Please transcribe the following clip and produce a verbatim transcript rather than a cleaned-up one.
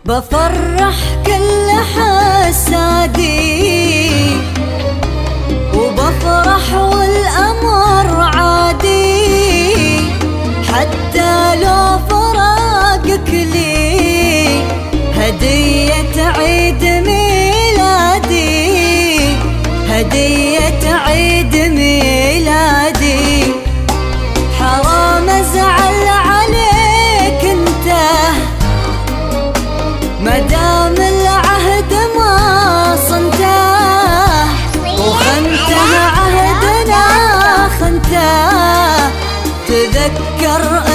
بفرح كل حسادي وبفرح والأمر عادي، حتى لو فراقك لي هدية عيد ميلادي، هدية عيد ميلادي. حرام أزعل عليك انت مدام العهد ما صنته، وخنته عهدنا خنته. تذكر